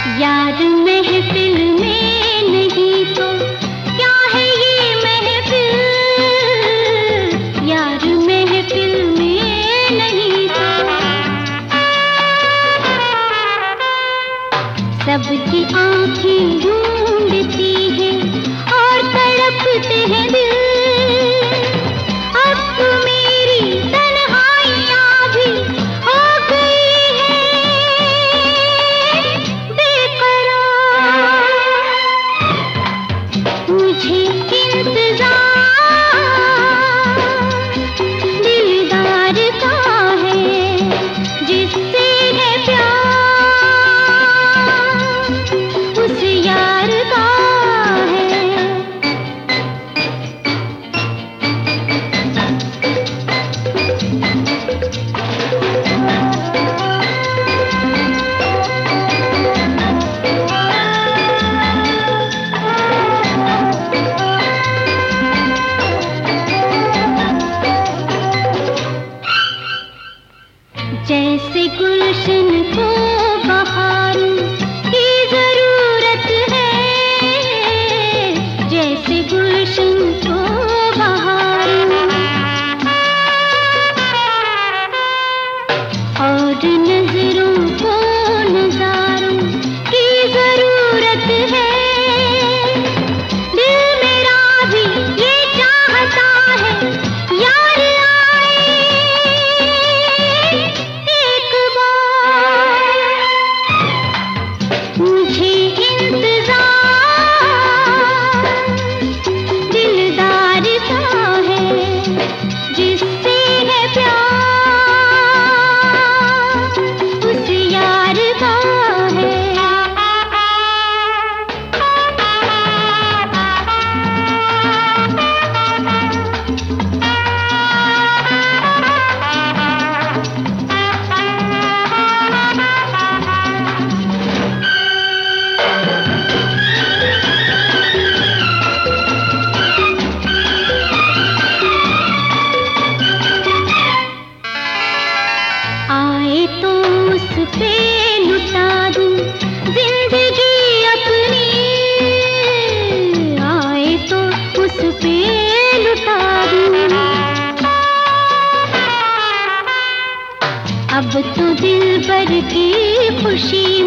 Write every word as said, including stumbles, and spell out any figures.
यार महफिल में नहीं तो क्या है ये महफिल, यार महफिल में नहीं तो सबकी आंखें ढूंढती हैं और तड़पते हैं दिल। अब तो मेरी तन्हाइयाँ भी हो गई हैं बेकरार, मुझे इंतजार दिलदार का है जिससे है प्यार, उस यार का है। जैसे गुलशन को बहार की जरूरत है, जैसे गुलशन को बहार और नजरों को नजारों की जरूरत है। दिल मेरा भी ये चाहता है यार आए एक बार, मुझे इंतजार दिलदार का है जिससे है प्यार, उस यार का है। आए तो उस पे लुटा दूं जिंदगी अपनी, आए तो उस पे लुटा दूं। अब तो दिल भर की खुशी